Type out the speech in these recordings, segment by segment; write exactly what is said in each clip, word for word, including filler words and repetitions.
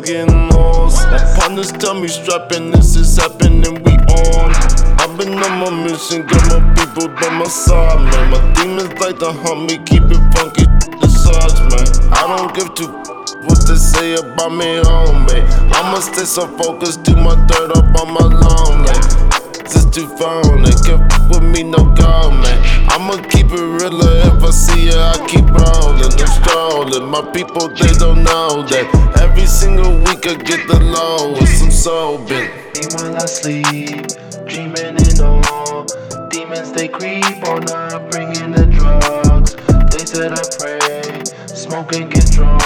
getting lost. My partners tell me strapping, this is happening, we on. I've been on my mission, got my people by my side, man. My demons like to hunt me, keep it funky, the sides, man. I don't give two what they say about me, homie. I'ma stay so focused, do my dirt up on my lawn, man. Just too phone, they can't f with me, no go, man. I'ma keep it realer, if I see ya, I keep rolling, I'm strolling. My people, they don't know that every single week I get the low with some soul bent. While I sleep, dreaming in all. Demons, they creep on up, bringing the drugs. They said I pray, smoke and get drunk.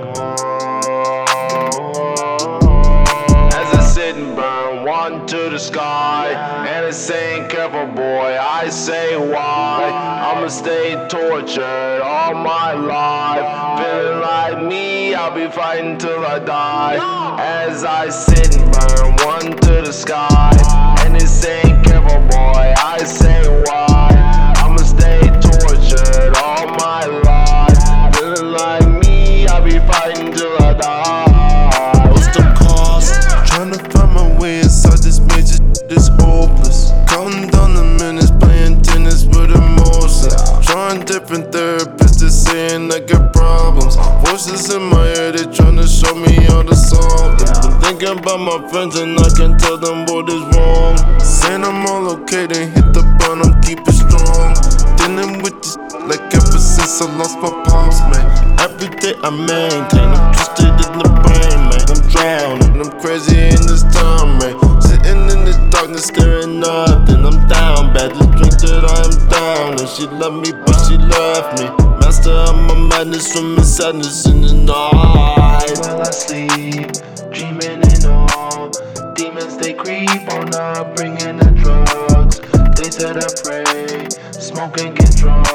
As I sit and burn one to the sky, and it's saying careful boy, I say why. I'ma stay tortured all my life, feeling like me, I'll be fighting till I die. As I sit and burn one to the sky, and it's saying careful boy, I say why. I'ma stay tortured all my life, feeling like me, I'll be fighting till I die. What's the cost? Trying to find my way inside this major, this hopeless. Counting down the minutes, playing tennis with emotions. Trying different therapists, they're saying I got problems. Voices in my head, they trying to show me how to solve them. Been thinking about my friends and I can tell them what is wrong. Saying I'm all okay, then hit the button, I'm keeping strong. Dealing with this like ever since I lost my pops, man. Every day I maintain, I'm twisted in the brain, man. I'm drowning, I'm crazy in this time, man. Sitting in the darkness, staring nothing. I'm down bad, this drink that I am down. And she loved me, but she left me. Master of my madness, from my sadness in the night. While I sleep, dreaming in all. Demons, they creep on up, bringing the drugs. They said I pray, smoke and get drunk.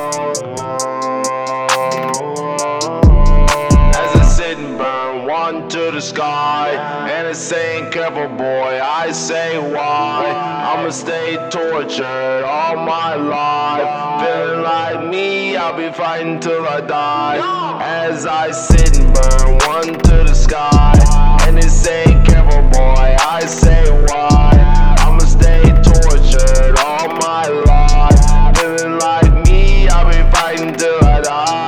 As I sit and burn one to the sky, and it's saying careful boy, I say why. I'ma stay tortured all my life, feeling like me, I'll be fighting till I die. As I sit and burn one to the sky, and it's saying careful boy, I say why. I'ma stay tortured all my life, feeling like me, I'll be fighting till I die.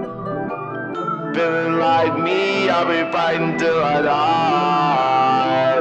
Feeling like me, I'll be fighting till I die.